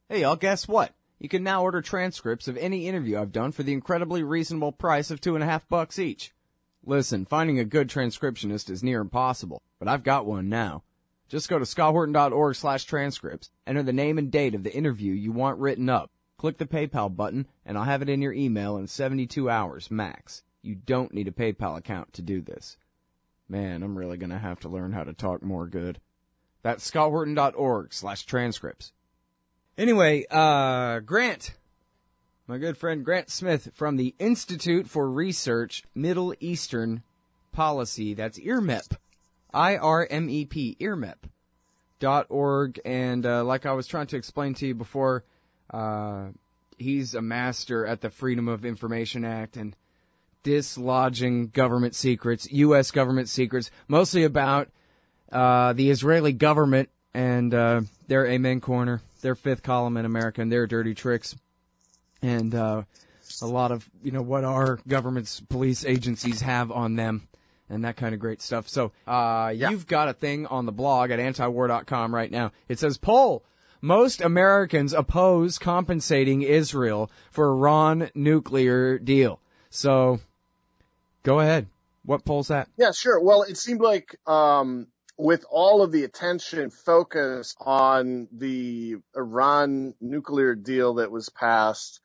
Hey, y'all, guess what? You can now order transcripts of any interview I've done for the incredibly reasonable price of $2.50 each. Listen, finding a good transcriptionist is near impossible, but I've got one now. Just go to scotthorton.org/transcripts, enter the name and date of the interview you want written up, click the PayPal button, and I'll have it in your email in 72 hours max. You don't need a PayPal account to do this. Man, I'm really going to have to learn how to talk more good. That's scotthorton.org/transcripts. Anyway, Grant, my good friend Grant Smith from the Institute for Research Middle Eastern Policy, that's IRMEP, IRMEP, IRMEP.org, and like I was trying to explain to you before, he's a master at the Freedom of Information Act and dislodging government secrets, U.S. government secrets, mostly about the Israeli government and their Amen Corner, their fifth column in America, and their dirty tricks, and a lot of, what our government's police agencies have on them, and that kind of great stuff. So you've got a thing on the blog at antiwar.com right now. It says, poll, most Americans oppose compensating Israel for Iran nuclear deal. So go ahead. What poll's that? Yeah, sure. Well, it seemed like with all of the attention focused on the Iran nuclear deal that was passed,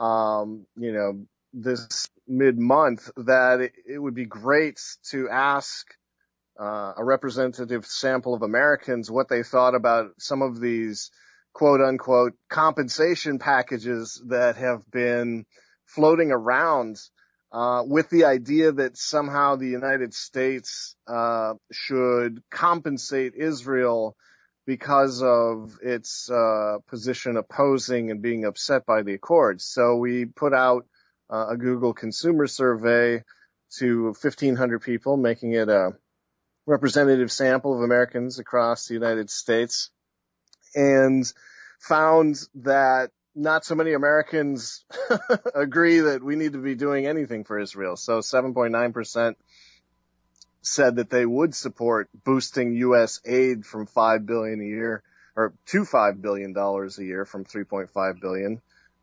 this mid-month, that it would be great to ask a representative sample of Americans what they thought about some of these quote-unquote compensation packages that have been floating around with the idea that somehow the United States should compensate Israel because of its position opposing and being upset by the Accords. So we put out a Google consumer survey to 1,500 people, making it a representative sample of Americans across the United States, and found that not so many Americans agree that we need to be doing anything for Israel. So 7.9% said that they would support boosting U.S. aid from $5 billion a year, or to $5 billion a year from $3.5 billion.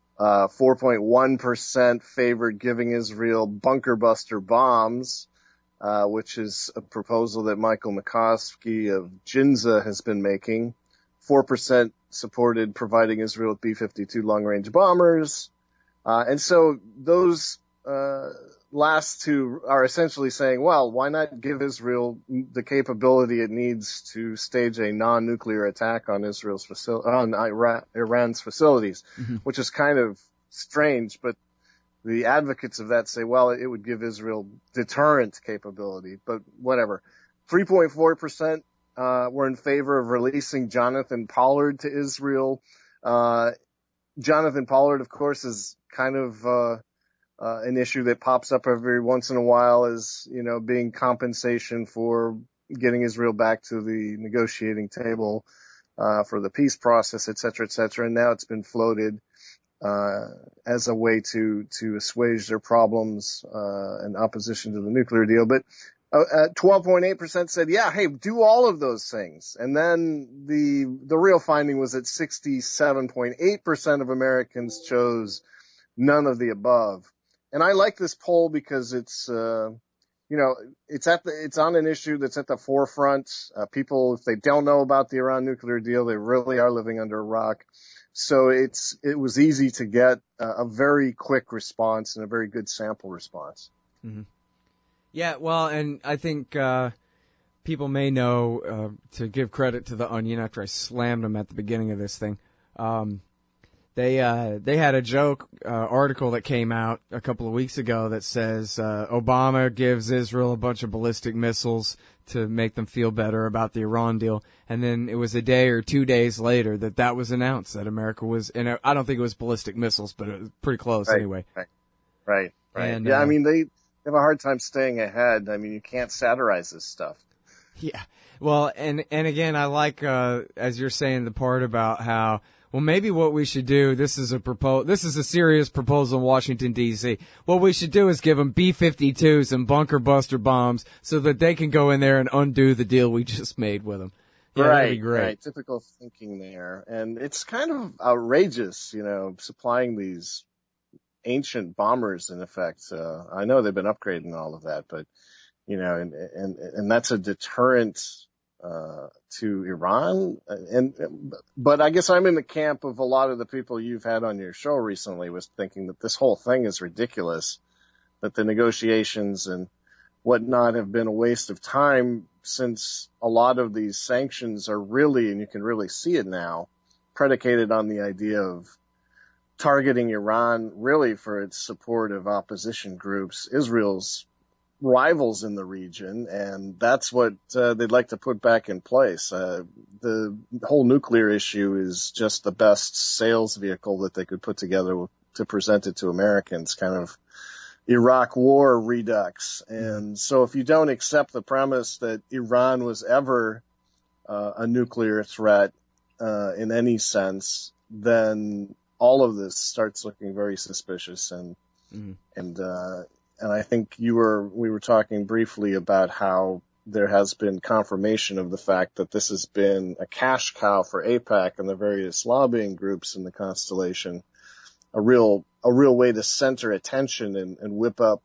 4.1% favored giving Israel bunker buster bombs, which is a proposal that Michael McCoskey of GINZA has been making. 4% supported providing Israel with B-52 long-range bombers. And so those last two are essentially saying, well, why not give Israel the capability it needs to stage a non-nuclear attack on Iran's facilities, which is kind of strange. But the advocates of that say, well, it would give Israel deterrent capability, but whatever. 3.4% were in favor of releasing Jonathan Pollard to Israel. Jonathan Pollard, of course, is kind of an issue that pops up every once in a while as, being compensation for getting Israel back to the negotiating table for the peace process, et cetera, et cetera. And now it's been floated as a way to assuage their problems in opposition to the nuclear deal. But 12.8% said, yeah, hey, do all of those things. And then the real finding was that 67.8% of Americans chose none of the above. And I like this poll because it's on an issue that's at the forefront. People, if they don't know about the Iran nuclear deal, they really are living under a rock. So it was easy to get a very quick response and a very good sample response. Mm-hmm. Yeah, well, and I think people may know, to give credit to The Onion after I slammed them at the beginning of this thing, they had a joke article that came out a couple of weeks ago that says Obama gives Israel a bunch of ballistic missiles to make them feel better about the Iran deal, and then it was a day or 2 days later that was announced that America was, and I don't think it was ballistic missiles, but it was pretty close anyway. Right. And, I mean, they have a hard time staying ahead. I mean, you can't satirize this stuff. Yeah. Well, and again, I like, as you're saying, the part about how, well, maybe what we should do, this is a serious proposal in Washington, D.C. What we should do is give them B-52s and bunker buster bombs so that they can go in there and undo the deal we just made with them. Yeah, that'd be great. Right. Typical thinking there. And it's kind of outrageous, supplying these ancient bombers in effect. I know they've been upgrading all of that, but, and that's a deterrent, to Iran. But I guess I'm in the camp of a lot of the people you've had on your show recently was thinking that this whole thing is ridiculous, that the negotiations and whatnot have been a waste of time, since a lot of these sanctions are really, and you can really see it now, predicated on the idea of targeting Iran really for its support of opposition groups, Israel's rivals in the region, and that's what they'd like to put back in place. The whole nuclear issue is just the best sales vehicle that they could put together to present it to Americans, kind of Iraq war redux. And so if you don't accept the premise that Iran was ever a nuclear threat in any sense, then all of this starts looking very suspicious. And I think we were talking briefly about how there has been confirmation of the fact that this has been a cash cow for AIPAC and the various lobbying groups in the constellation, a real way to center attention and whip up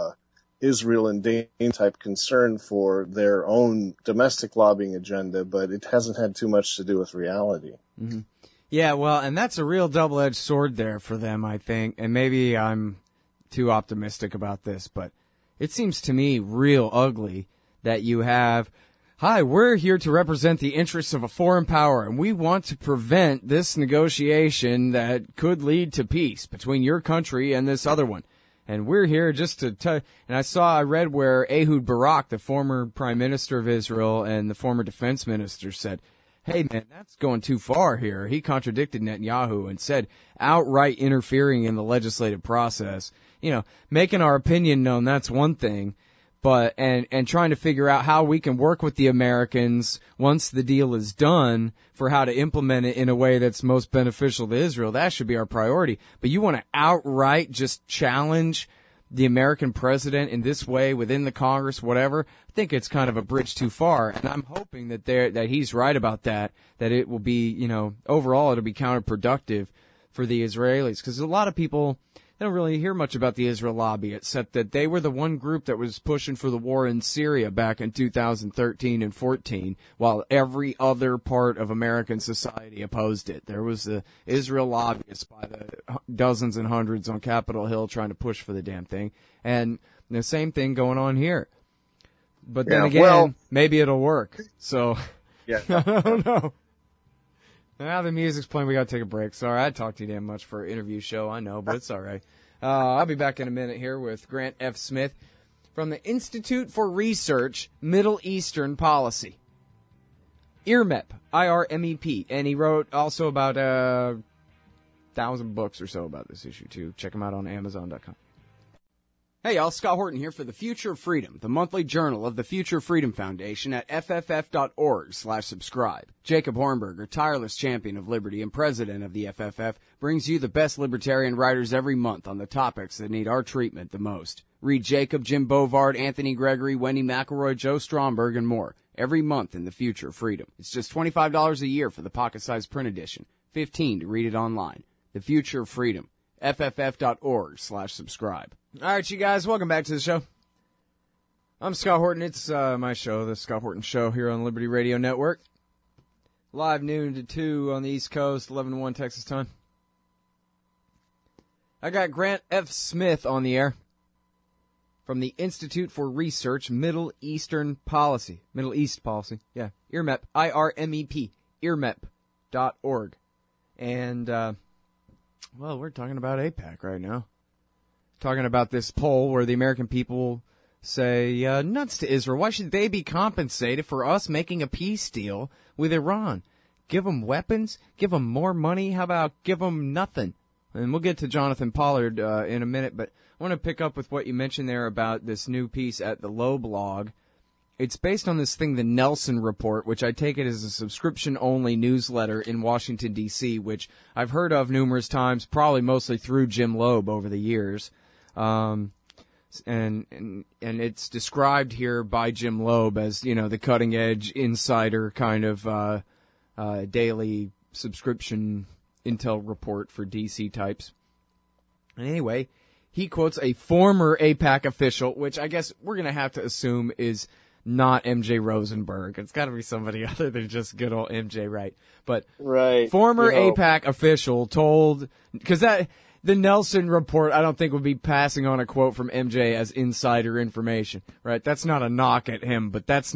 Israel and Dane type concern for their own domestic lobbying agenda, but it hasn't had too much to do with reality. Mm-hmm. Yeah, well, and that's a real double-edged sword there for them, I think, and maybe I'm too optimistic about this, but it seems to me real ugly that you have, hi, we're here to represent the interests of a foreign power, and we want to prevent this negotiation that could lead to peace between your country and this other one. And we're here just to and I read where Ehud Barak, the former prime minister of Israel and the former defense minister, said, hey, man, that's going too far here. He contradicted Netanyahu and said outright interfering in the legislative process. Making our opinion known, that's one thing, but and trying to figure out how we can work with the Americans once the deal is done for how to implement it in a way that's most beneficial to Israel. That should be our priority. But you want to outright just challenge the American president in this way within the Congress, whatever. I think it's kind of a bridge too far, and I'm hoping that he's right about that it will be, overall it'll be counterproductive for the Israelis, because a lot of people, they don't really hear much about the Israel lobby, except that they were the one group that was pushing for the war in Syria back in 2013 and 14, while every other part of American society opposed it. There was the Israel lobbyists by the dozens and hundreds on Capitol Hill trying to push for the damn thing. And the same thing going on here. But then again, maybe it'll work. So, yeah. I don't know. Now the music's playing, we gotta take a break. Sorry, I talked too damn much for an interview show, I know, but it's alright. I'll be back in a minute here with Grant F. Smith from the Institute for Research, Middle Eastern Policy. IRMEP, I-R-M-E-P. And he wrote also about 1,000 books or so about this issue, too. Check him out on Amazon.com. Hey y'all, Scott Horton here for The Future of Freedom, the monthly journal of the Future Freedom Foundation at fff.org/subscribe. Jacob Hornberger, tireless champion of liberty and president of the FFF, brings you the best libertarian writers every month on the topics that need our treatment the most. Read Jacob, Jim Bovard, Anthony Gregory, Wendy McElroy, Joe Stromberg, and more every month in The Future of Freedom. It's just $25 a year for the pocket-sized print edition, $15 to read it online. The Future of Freedom, fff.org/subscribe. All right, you guys, welcome back to the show. I'm Scott Horton. It's my show, The Scott Horton Show, here on Liberty Radio Network. Live noon to 2 on the East Coast, 11 to 1 Texas time. I got Grant F. Smith on the air from the Institute for Research, Middle Eastern Policy. Middle East Policy, yeah. IRMEP, I-R-M-E-P, IRMEP.org. And, well, we're talking about AIPAC right now. Talking about this poll where the American people say, nuts to Israel. Why should they be compensated for us making a peace deal with Iran? Give them weapons? Give them more money? How about give them nothing? And we'll get to Jonathan Pollard in a minute, but I want to pick up with what you mentioned there about this new piece at the Low blog. It's based on this thing, the Nelson Report, which I take it as a subscription-only newsletter in Washington, D.C., which I've heard of numerous times, probably mostly through Jim Loeb over the years. and it's described here by Jim Loeb as, the cutting edge insider kind of daily subscription intel report for DC types. And anyway, he quotes a former AIPAC official, which I guess we're going to have to assume is not MJ Rosenberg. It's got to be somebody other than just good old MJ, right? But right, former AIPAC official told, because the Nelson report, I don't think would be passing on a quote from MJ as insider information, right? That's not a knock at him, but this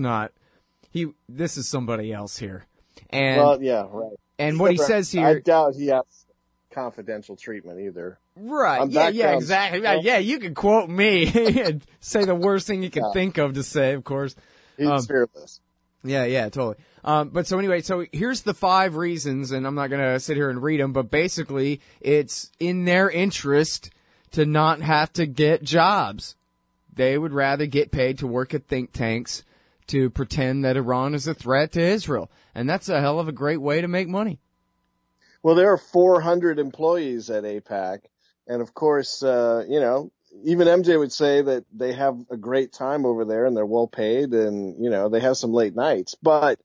is somebody else here. And, well, yeah, right. And what he says here, I doubt he has confidential treatment either. Right. Yeah, exactly. Well, yeah, you can quote me and say the worst thing you can think of to say, of course. He's fearless. Yeah, totally. But so anyway, so here's the 5 reasons, and I'm not going to sit here and read them, but basically it's in their interest to not have to get jobs. They would rather get paid to work at think tanks to pretend that Iran is a threat to Israel. And that's a hell of a great way to make money. Well, there are 400 employees at AIPAC. And of course, even MJ would say that they have a great time over there and they're well paid and, they have some late nights. But,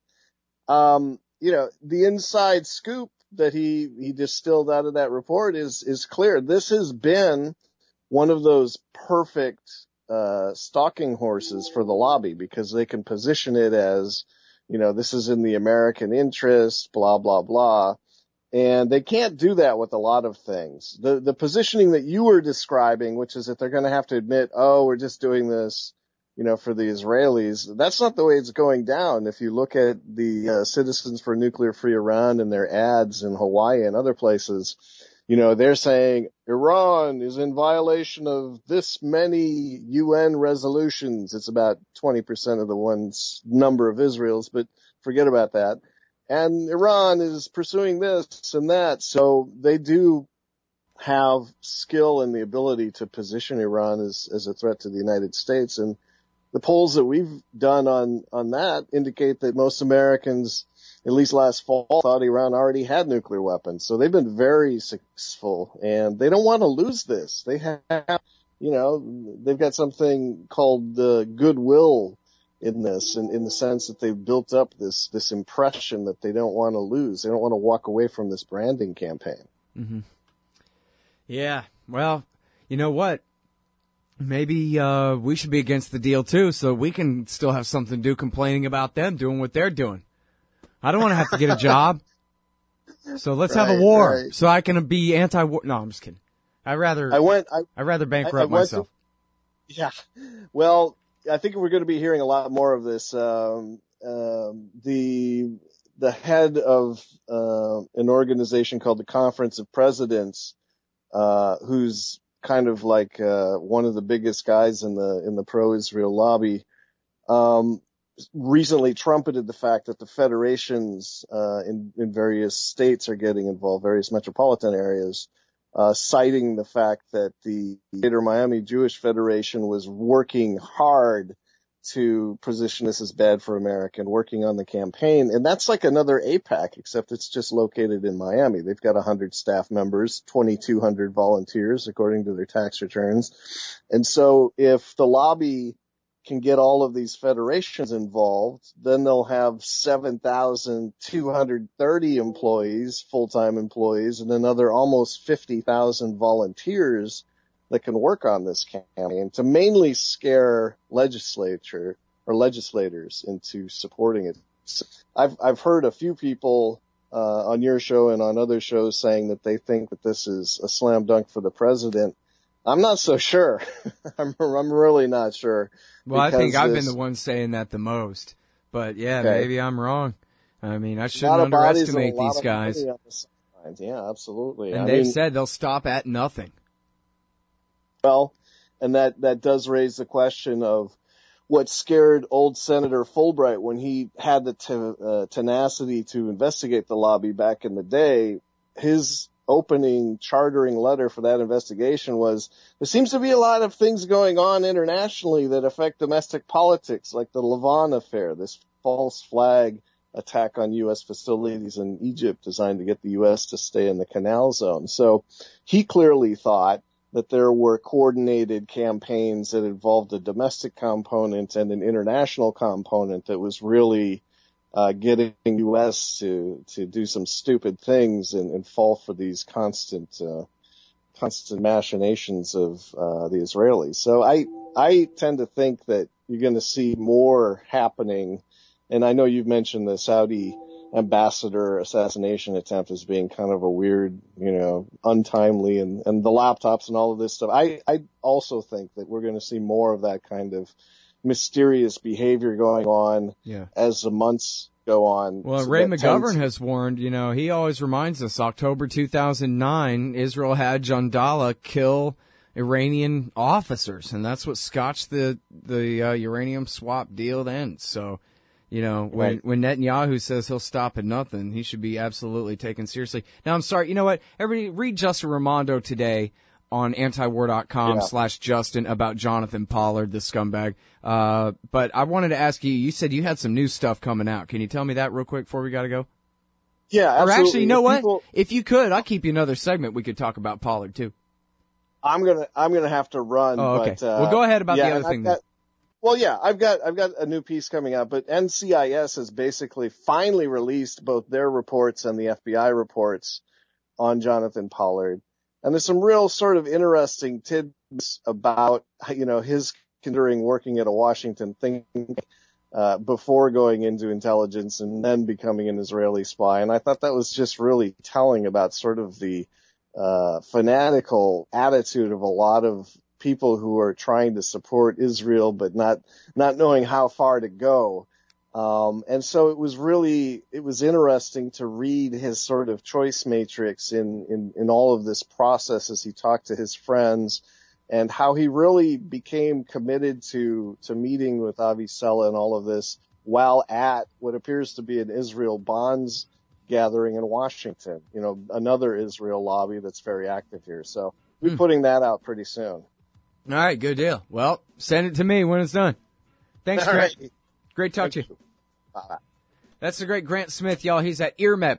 the inside scoop that he distilled out of that report is clear. This has been one of those perfect, stalking horses for the lobby because they can position it as, this is in the American interest, blah, blah, blah. And they can't do that with a lot of things. The positioning that you were describing, which is that they're going to have to admit, we're just doing this, for the Israelis. That's not the way it's going down. If you look at the Citizens for Nuclear Free Iran and their ads in Hawaii and other places, they're saying Iran is in violation of this many UN resolutions. It's about 20% of the number of Israel's, but forget about that. And Iran is pursuing this and that. So they do have skill and the ability to position Iran as a threat to the United States. And the polls that we've done on that indicate that most Americans, at least last fall, thought Iran already had nuclear weapons. So they've been very successful and they don't want to lose this. They have, they've got something called goodwill in this, in the sense that they've built up this impression that they don't want to lose. They don't want to walk away from this branding campaign. Mm-hmm. Yeah. Well, you know what? Maybe we should be against the deal too, so we can still have something to do complaining about them doing what they're doing. I don't want to have to get a job. So let's have a war so I can be anti-war. No, I'm just kidding. I'd rather bankrupt myself. Yeah. Well, I think we're going to be hearing a lot more of this. The head of an organization called the Conference of Presidents, who's kind of like one of the biggest guys in the pro-Israel lobby, recently trumpeted the fact that the federations in various states are getting involved, various metropolitan areas, citing the fact that the Greater Miami Jewish Federation was working hard to position this as bad for America and working on the campaign. And that's like another AIPAC, except it's just located in Miami. They've got 100 staff members, 2,200 volunteers, according to their tax returns. And so if the lobby can get all of these federations involved, then they'll have 7,230 employees, full-time employees, and another almost 50,000 volunteers that can work on this campaign to mainly scare legislators into supporting it. I've heard a few people on your show and on other shows saying that they think that this is a slam dunk for the president. I'm not so sure. I'm really not sure. Well, I think I've been the one saying that the most. But yeah, maybe I'm wrong. I mean, I shouldn't underestimate these guys. Yeah, absolutely. And they've said they'll stop at nothing. Well, and that does raise the question of what scared old Senator Fulbright when he had the tenacity to investigate the lobby back in the day. His opening chartering letter for that investigation was, there seems to be a lot of things going on internationally that affect domestic politics, like the Lavon affair, this false flag attack on U.S. facilities in Egypt designed to get the U.S. to stay in the canal zone. So he clearly thought that there were coordinated campaigns that involved a domestic component and an international component that was really getting the U.S. to do some stupid things and fall for these constant machinations of the Israelis. So I tend to think that you're going to see more happening. And I know you've mentioned the Saudi ambassador assassination attempt as being kind of a weird, untimely, and the laptops and all of this stuff. I also think that we're going to see more of that kind of mysterious behavior going on as the months go on. Well, Ray McGovern has warned, he always reminds us, October 2009, Israel had Jandala kill Iranian officers, and that's what scotched the uranium swap deal then. So, when Netanyahu says he'll stop at nothing, he should be absolutely taken seriously. Now, I'm sorry, you know what? Everybody read Justin Raimondo today on antiwar.com/Justin about Jonathan Pollard, the scumbag. But I wanted to ask you said you had some new stuff coming out. Can you tell me that real quick before we got to go? Yeah, absolutely. Or actually, you know what? If you could, I'll keep you another segment. We could talk about Pollard too. I'm gonna have to run. Oh, okay. But, well, go ahead about the other thing then. Well, yeah, I've got a new piece coming out, but NCIS has basically finally released both their reports and the FBI reports on Jonathan Pollard. And there's some real sort of interesting tidbits about, his considering working at a Washington think tank, before going into intelligence and then becoming an Israeli spy. And I thought that was just really telling about sort of the, fanatical attitude of a lot of people who are trying to support Israel, but not knowing how far to go. And so it was interesting to read his sort of choice matrix in all of this process as he talked to his friends and how he really became committed to meeting with Avi Sella and all of this while at what appears to be an Israel bonds gathering in Washington, another Israel lobby that's very active here. So we're putting that out pretty soon. All right, good deal. Well, send it to me when it's done. Thanks, Grant. Right. Great talk to you. That's the great Grant Smith, y'all. He's at IRMEP,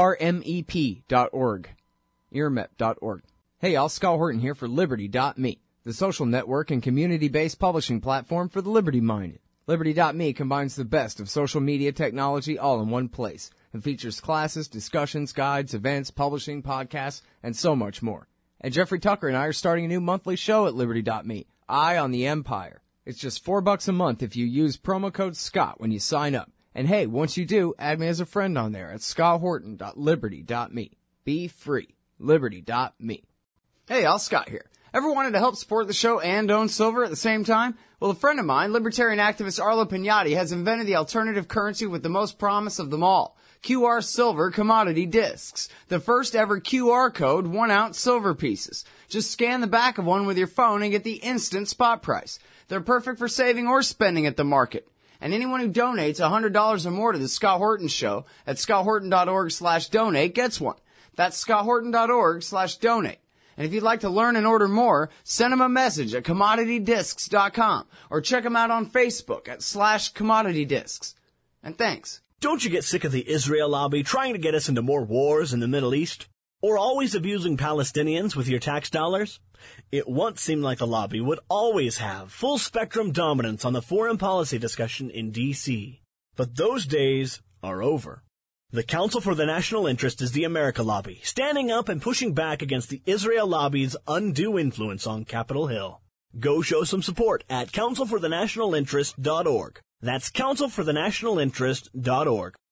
IRMEP.org. IRMEP.org. Hey, y'all, Scott Horton here for Liberty.me, the social network and community-based publishing platform for the liberty-minded. Liberty.me combines the best of social media technology all in one place and features classes, discussions, guides, events, publishing, podcasts, and so much more. And Jeffrey Tucker and I are starting a new monthly show at Liberty.me, Eye on the Empire. It's just $4 a month if you use promo code SCOTT when you sign up. And hey, once you do, add me as a friend on there at scotthorton.liberty.me. Be free. Liberty.me. Hey, all, Scott here. Ever wanted to help support the show and own silver at the same time? Well, a friend of mine, libertarian activist Arlo Pignatti, has invented the alternative currency with the most promise of them all. QR Silver Commodity Discs. The first ever QR code 1-ounce silver pieces. Just scan the back of one with your phone and get the instant spot price. They're perfect for saving or spending at the market. And anyone who donates $100 or more to the Scott Horton Show at scotthorton.org/donate gets one. That's scotthorton.org/donate. And if you'd like to learn and order more, send them a message at commoditydiscs.com or check them out on Facebook at /commoditydiscs. And thanks. Don't you get sick of the Israel lobby trying to get us into more wars in the Middle East? Or always abusing Palestinians with your tax dollars? It once seemed like the lobby would always have full-spectrum dominance on the foreign policy discussion in D.C. But those days are over. The Council for the National Interest is the America lobby, standing up and pushing back against the Israel lobby's undue influence on Capitol Hill. Go show some support at councilforthenationalinterest.org. That's councilforthenationalinterest.org.